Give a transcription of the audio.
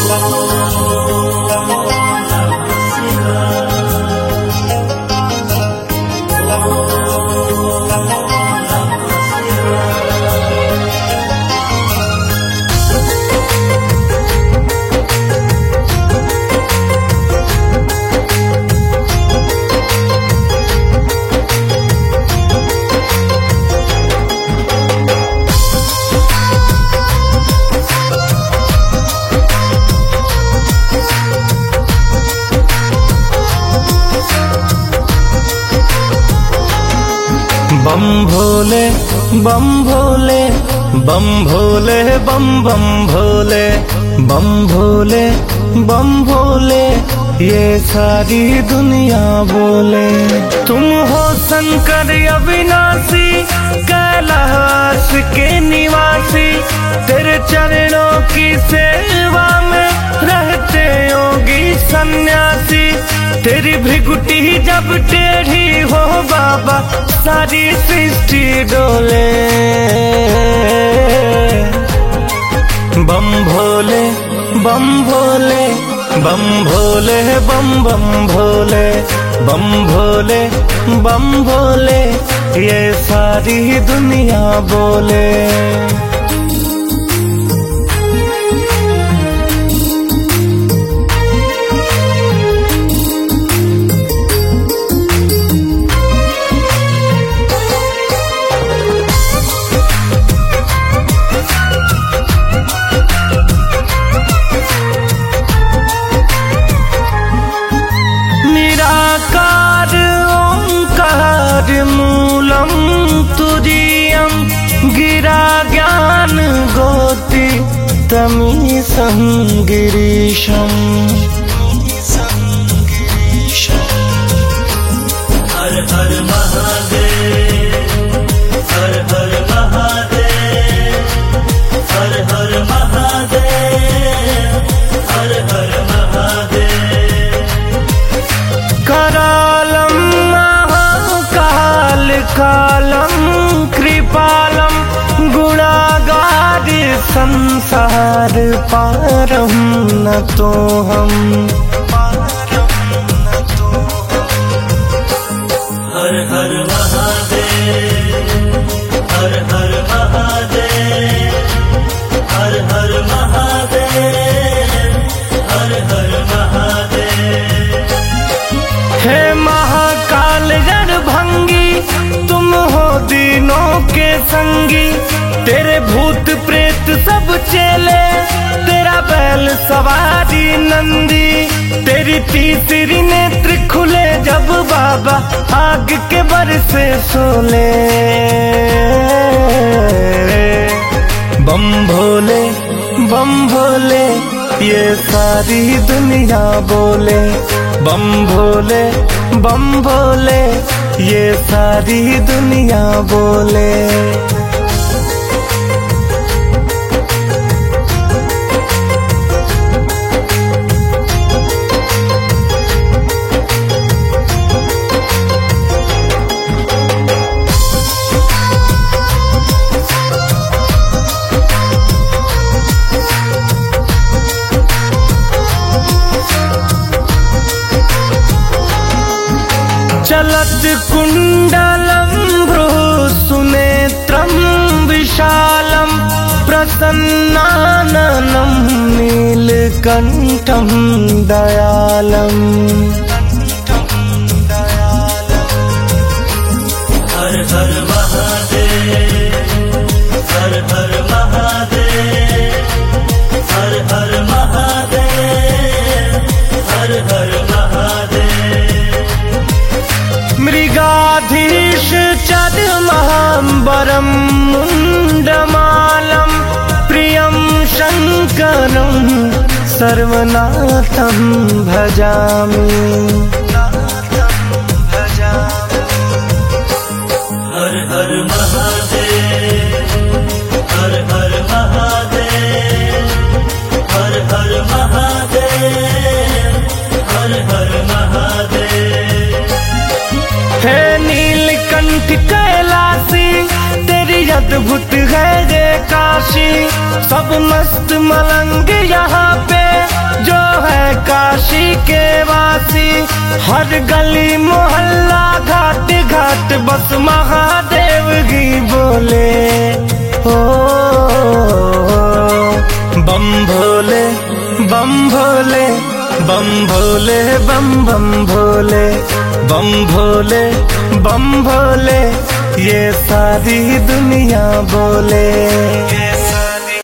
बम भोले बम भोले बम भोले बम बम भोले बम भोले बम भोले ये सारी दुनिया बोले। तुम हो शंकर अविनाशी कैलाश के निवासी, तेरे चरणों की सेवा में रहते योगी सन्यासी। तेरी भृगुटी जब टेढ़ी हो बाबा सारी सृष्टि डोले। बम भोले बम भोले बम भोले बम बम भोले बम भोले बम भोले ये सारी दुनिया बोले। निराकार ओंकार मूलम तुरीयम, गिरा ज्ञान गोति तमीसं गिरीशम। हर हर महादेव, हर हर महादेव, हर हर महादेव, हर हर महादेव। करालम महाकाल कालम कृपालम, गुणागार संसार पारम न तो हम। हर हर महादेव, हर हर महादेव, हर हर महादेव, हर हर महादेव। हे महाकाल रणभंगी, तुम हो दीनों के संगी। तेरे भूत प्रेत सब चेले, तेरा बैल सवारी नंदी। तेरी तीसरी नेत्र खुले जब बाबा आग के बरसे सोले। बम भोले बम भोले ये सारी दुनिया बोले। बम भोले बम भोले ये सारी दुनिया बोले। चलत कुंडलम भ्रूसुनेत्रम विशालम, प्रसन्नाननं नीलकंठं दयालम। हर हर महादेव, हर हर महादेव, हर हर महादेव, हर हर महादेव। मृगाधीश चर्माम्बरं मुण्डमालं, प्रियं शङ्करं सर्वनाथं भजामि। हर हर महादेव, हर हर महादेव, हर हर महादेव, हर हर महादेव। हे नीलकंठ कैलाशी, तेरी अद्भुत है ये काशी। सब मस्त मलंग यहाँ पे हर गली मोहल्ला घाट घाट बस महादेव की बोले। ओ बम भोले बम भोले बम भोले बम बम भोले बम भोले बम भोले ये सारी दुनिया बोले।